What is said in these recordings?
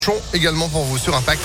Également pour vous sur Impact.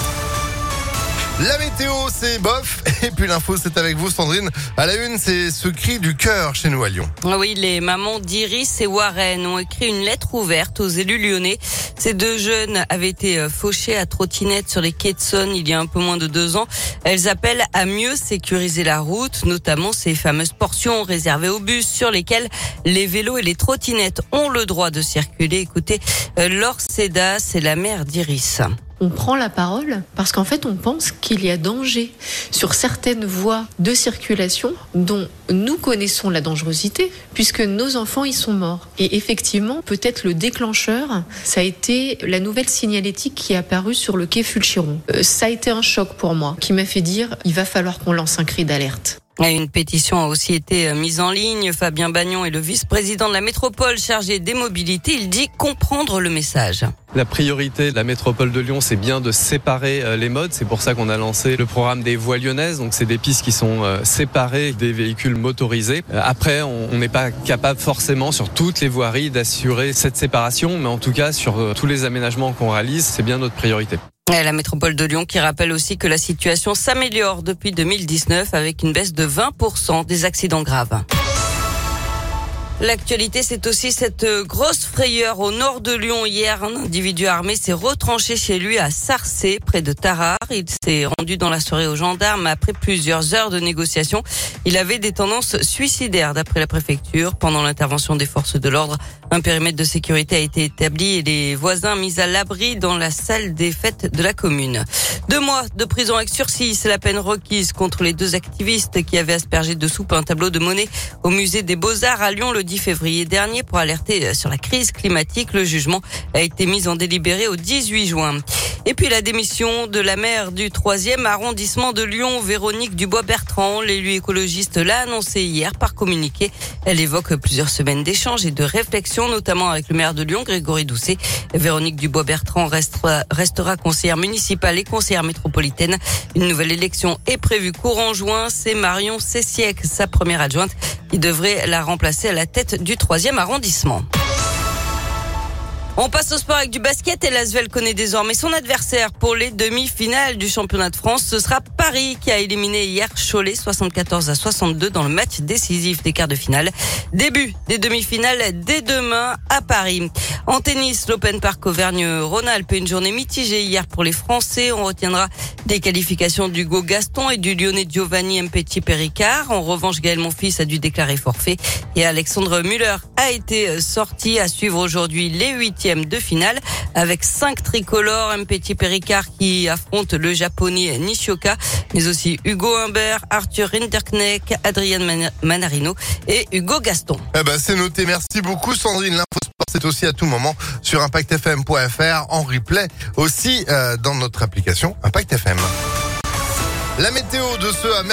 La météo, c'est bof. Et puis l'info, c'est avec vous, Sandrine. À la une, c'est ce cri du cœur chez nous à Lyon. Oui, les mamans d'Iris et Warren ont écrit une lettre ouverte aux élus lyonnais. Ces deux jeunes avaient été fauchées à trottinette sur les quais de Saône il y a un peu moins de 2 ans. Elles appellent à mieux sécuriser la route, notamment ces fameuses portions réservées aux bus sur lesquelles les vélos et les trottinettes ont le droit de circuler. Écoutez, Laure Seda, c'est la mère d'Iris. On prend la parole parce qu'en fait, on pense qu'il y a danger sur certaines voies de circulation dont nous connaissons la dangerosité puisque nos enfants y sont morts. Et effectivement, peut-être le déclencheur, ça a été la nouvelle signalétique qui est apparue sur le quai Fulchiron. Ça a été un choc pour moi qui m'a fait dire il va falloir qu'on lance un cri d'alerte. Une pétition a aussi été mise en ligne. Fabien Bagnon est le vice-président de la métropole chargé des mobilités. Il dit comprendre le message. La priorité de la métropole de Lyon, c'est bien de séparer les modes. C'est pour ça qu'on a lancé le programme des voies lyonnaises. Donc, c'est des pistes qui sont séparées des véhicules motorisés. Après, on n'est pas capable forcément sur toutes les voiries d'assurer cette séparation. Mais en tout cas, sur tous les aménagements qu'on réalise, c'est bien notre priorité. Et la métropole de Lyon qui rappelle aussi que la situation s'améliore depuis 2019 avec une baisse de 20% des accidents graves. L'actualité, c'est aussi cette grosse frayeur au nord de Lyon. Hier, un individu armé s'est retranché chez lui à Sarcé, près de Tarare. Il s'est rendu dans la soirée aux gendarmes après plusieurs heures de négociations. Il avait des tendances suicidaires d'après la préfecture. Pendant l'intervention des forces de l'ordre, un périmètre de sécurité a été établi et les voisins mis à l'abri dans la salle des fêtes de la commune. 2 mois de prison avec sursis, c'est la peine requise contre les 2 activistes qui avaient aspergé de soupe un tableau de Monet au musée des Beaux-Arts à Lyon le 10 février dernier pour alerter sur la crise climatique. Le jugement a été mis en délibéré au 18 juin. Et puis la démission de la maire du 3e arrondissement de Lyon, Véronique Dubois-Bertrand. L'élu écologiste l'a annoncé hier par communiqué. Elle évoque plusieurs semaines d'échanges et de réflexions, notamment avec le maire de Lyon, Grégory Doucet. Véronique Dubois-Bertrand restera conseillère municipale et conseillère métropolitaine. Une nouvelle élection est prévue courant juin. C'est Marion Cessiec, sa première adjointe, qui devrait la remplacer à la tête du 3e arrondissement. On passe au sport avec du basket et l'Asvel connaît désormais son adversaire pour les demi-finales du championnat de France. Ce sera Paris qui a éliminé hier Cholet 74-62 dans le match décisif des quarts de finale. Début des demi-finales dès demain à Paris. En tennis, l'Open Park Auvergne-Rhône-Alpes, une journée mitigée hier pour les Français. On retiendra des qualifications d'Hugo Gaston et du Lyonnais Giovanni Mpetshi-Perricard. En revanche, Gaël Monfils a dû déclarer forfait et Alexandre Müller a été sorti. À suivre aujourd'hui les 8e de finale avec 5 tricolores. Mpetshi-Perricard qui affronte le japonais Nishioka, mais aussi Hugo Humbert, Arthur Rinderknecht, Adrien Manarino et Hugo Gaston. C'est noté. Merci beaucoup, Sandrine. L'info sport, c'est aussi à tout moment sur ImpactFM.fr, en replay aussi dans notre application Impact FM. La météo de ce